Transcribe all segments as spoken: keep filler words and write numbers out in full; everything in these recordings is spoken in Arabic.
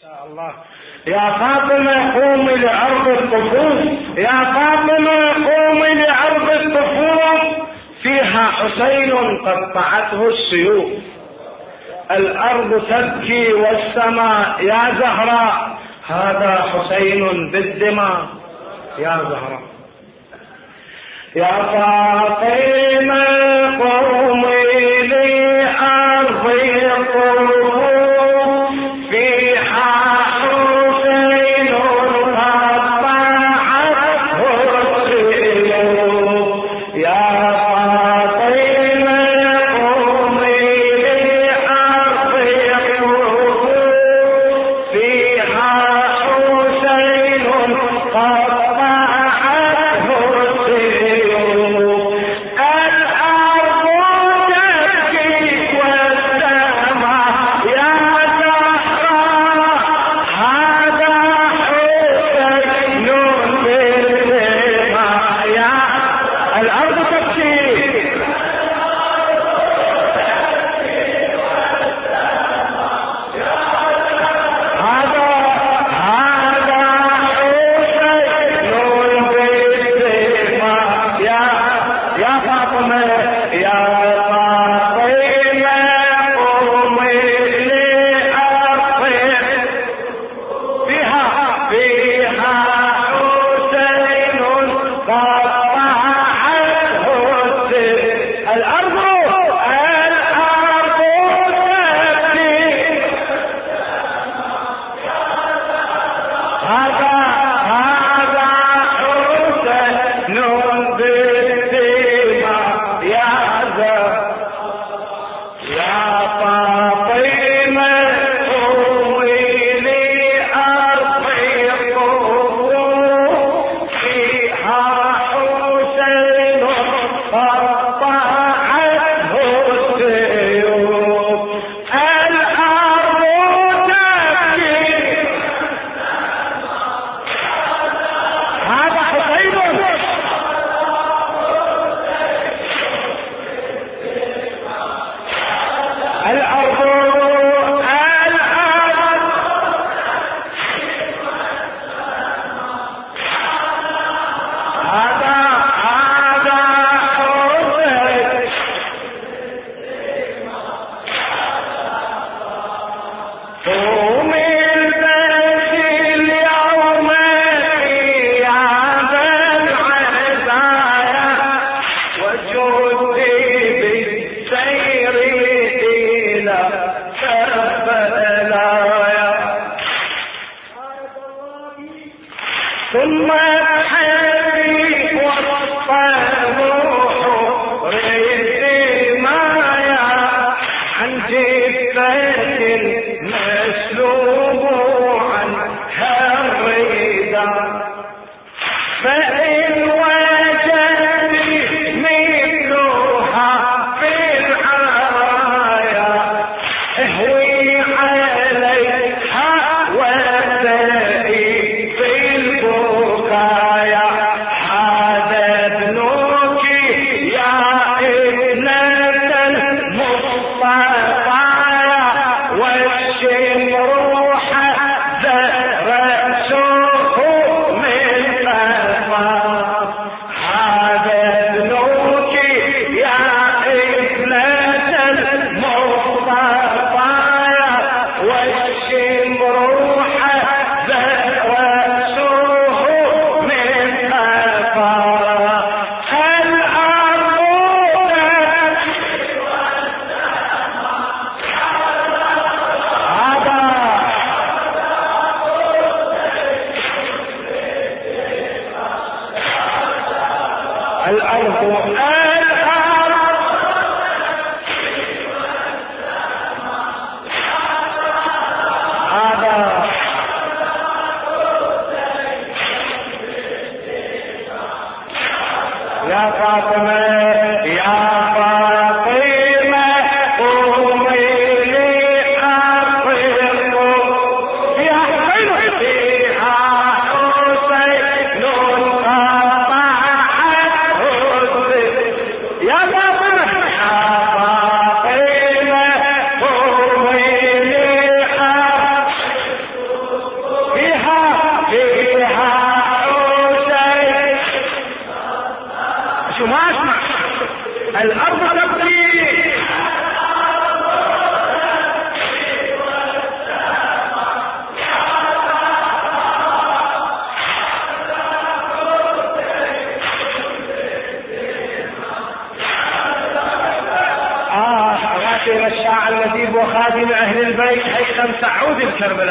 الله. يا فاطمة قومي لعرض الطفوف، يا فاطمة قومي لعرض الطفوف، فيها حسين قطعته السيوف. الأرض تبكي والسماء يا زهراء، هذا حسين بالدماء يا زهراء. يا فاطمة قومي لأرض الطفوف، فيها حسين قطعته السيوف. يا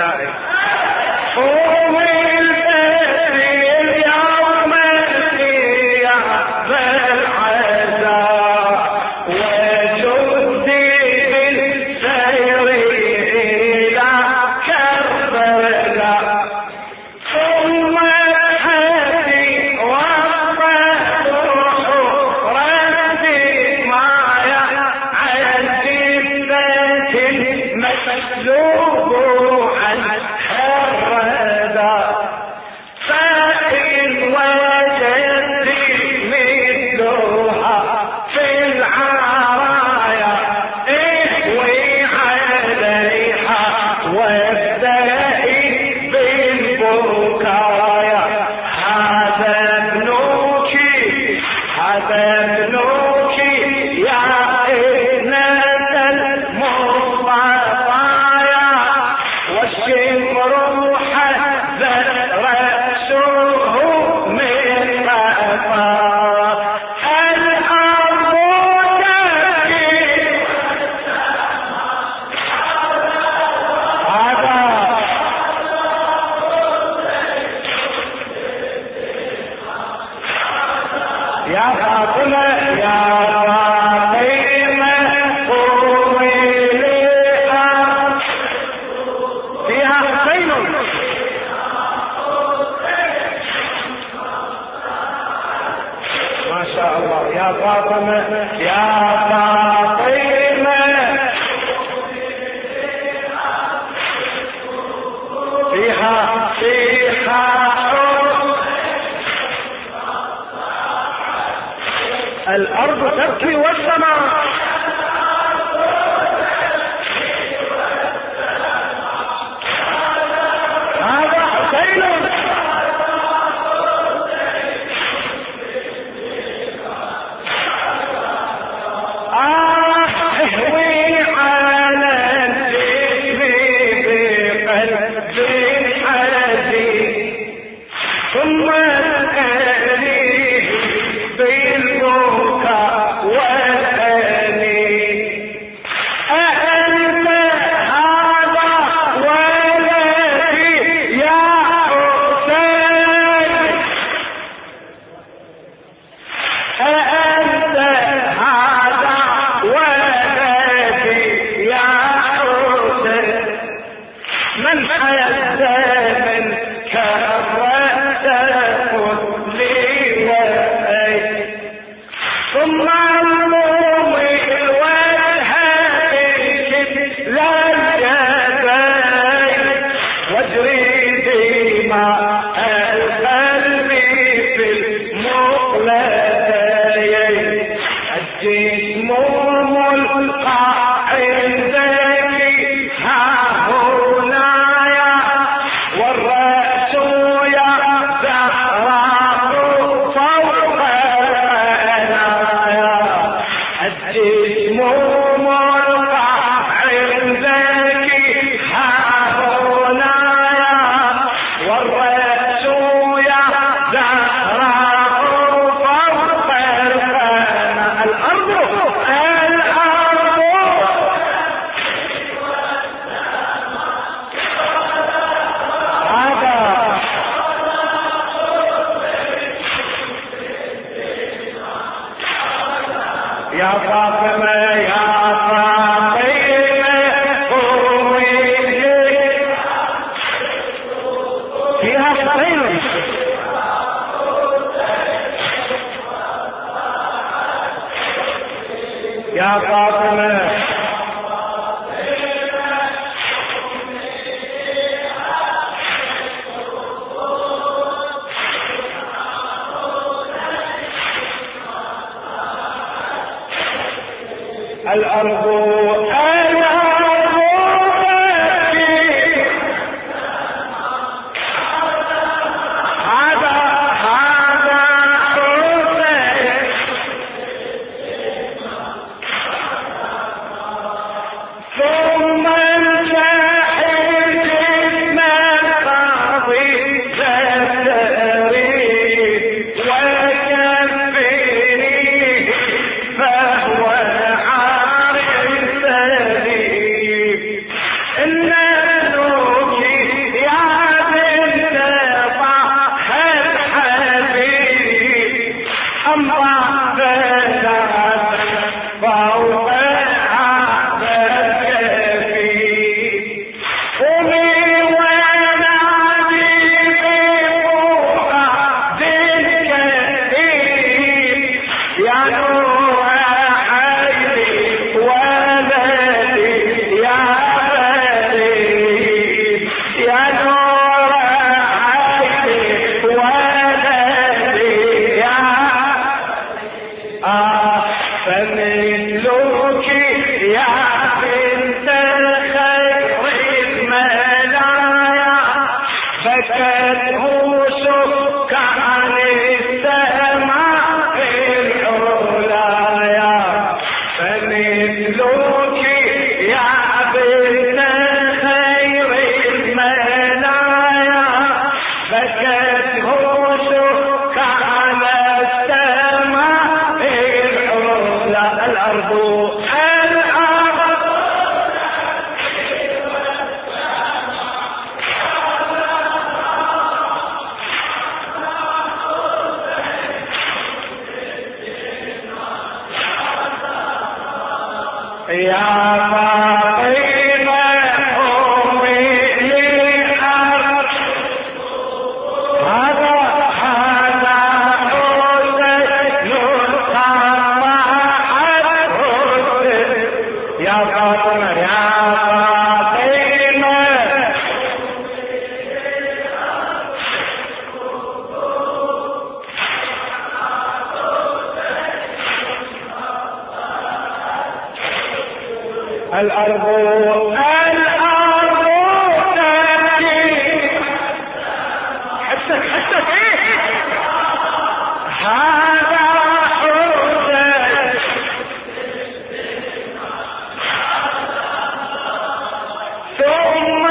الداعي. قوم البدر اليوم يا بالعزاء وجدي بالسير إلى كربلاء ثم الحدي والروح ردي معي عجبة مسلوب عن حردا فإن وجدت مثلها في العرايا اهوي عليها وابدئي بالبكايا. هذا ابنك هذا ابنك يا ابنة المصطفى والشمر حذر رأسه من قفا الأرض تبكي. هذا يا فاطمة يا فاطمة قومي لها فيها حسين. ما شاء الله يا فاطمة يا فاطمة فيها فيها الأرض تبكي والسماء. هذا حسين. آه اهوي على الجسم بقلب حزين ثم الأنيه بالبكاء والأنين. أأنت هذا ولدي يا حسين أأنت هذا ولدي يا حسين من حيث من كرت لي وأي ثم المومي الوجه للجبين واجري دماء القلب في المقلتين. الجسم ملقى عندك ها هنا والرأس يا زهراء فوق العنايا. الجسم ملقى عندك ها هنا والرأس يا زهراء فوق العنايا. الأرض الأرض هذا يا فاطمة يا فاطمة قومي فيها حسين. يا فاطمة الأرض الأرض تبكي. هذا هذا حسين ثم الجحيم جسم القاضي تسري وكفني فهو عارف الأرض الأرض تبكي حسك حسك ايه هذا حسك ثم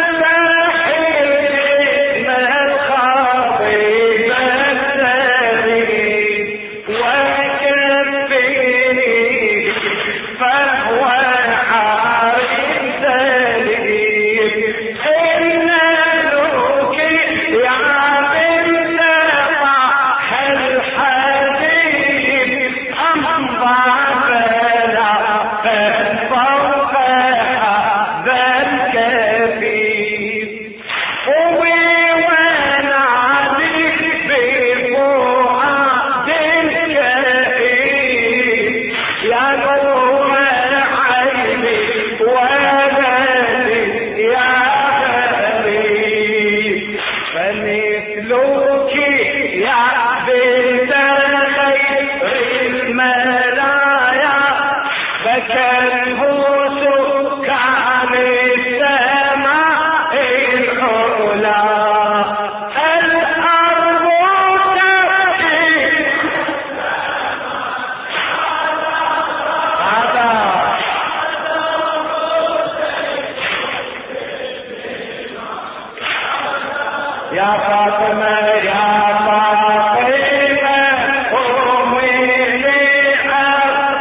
يا فاطمة يا فاطمة قومي لحق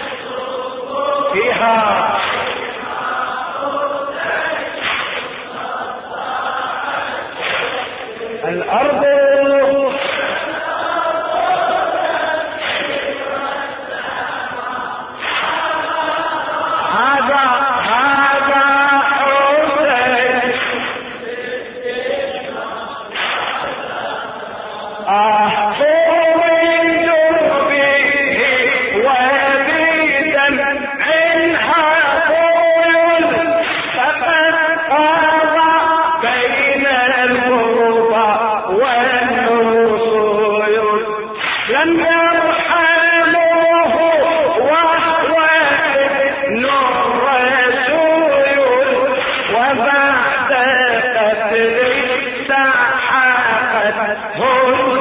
فيها الأرض هذا هذا حسين أحفظ من دربه وبدم عنها طول فقد قضى بين الغربى والنصول لم يرحموه وهو ابن الرسول وبعد قتل سحقته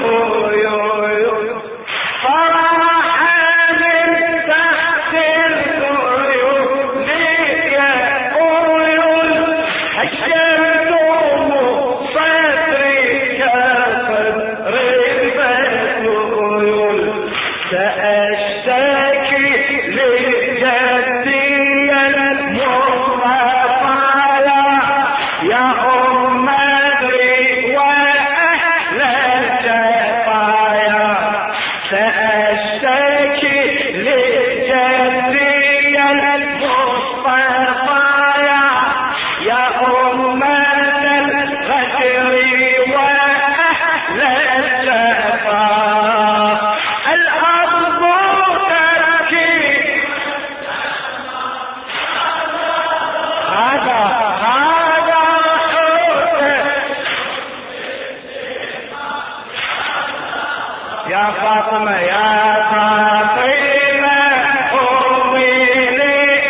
يا فاطمة يا فاطمة قومي لي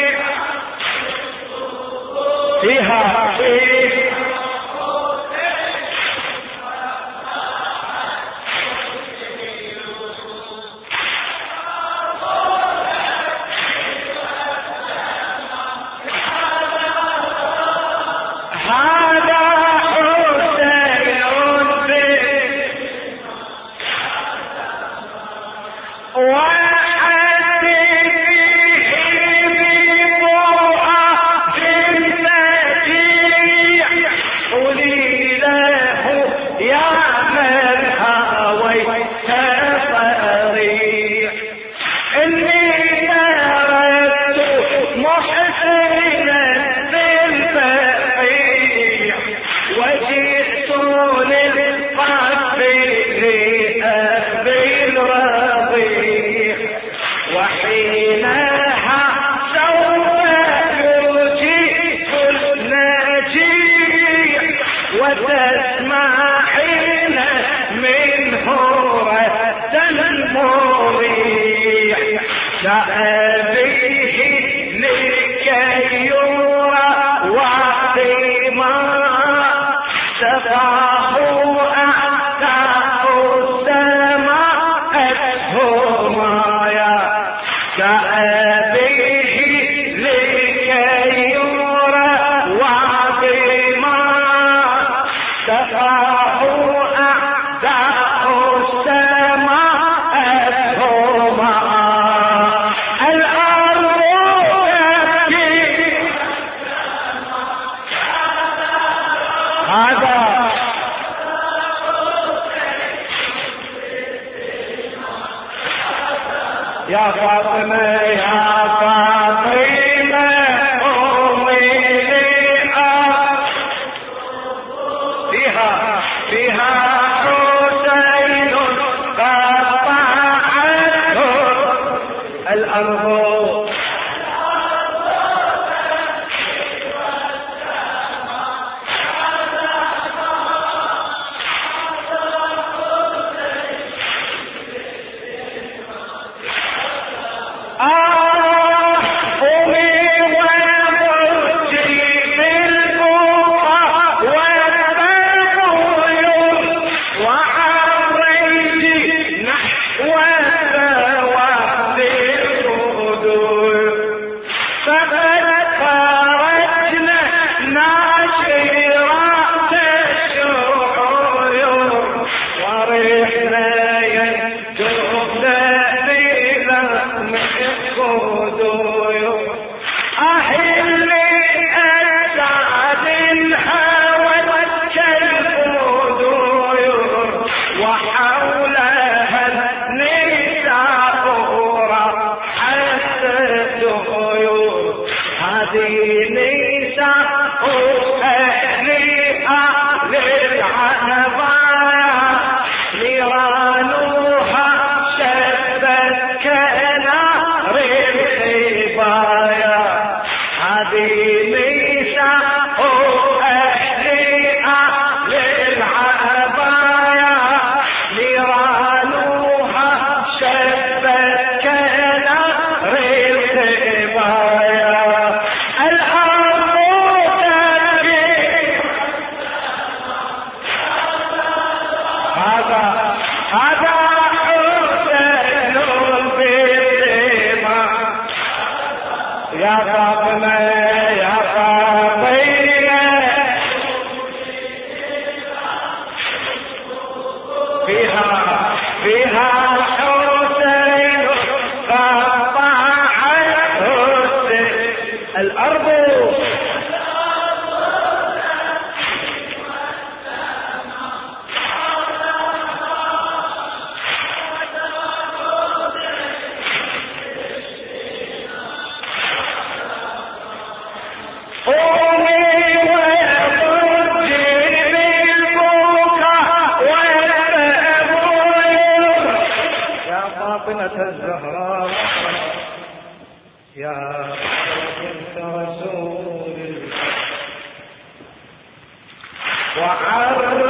فيها وتسمعين منه ردا مريح جاء به لكي تفاحوا أعداء السماء أدهما يا كأبيه لكي يرى وعظيما تفاحوا أعداء السماء أدهما الأرض تبكي هذا يا فاطمة يا فاطمة أمي لأب فيها فيها حسين قطعته الأرض الزهراء يا بنت رسول الله وعر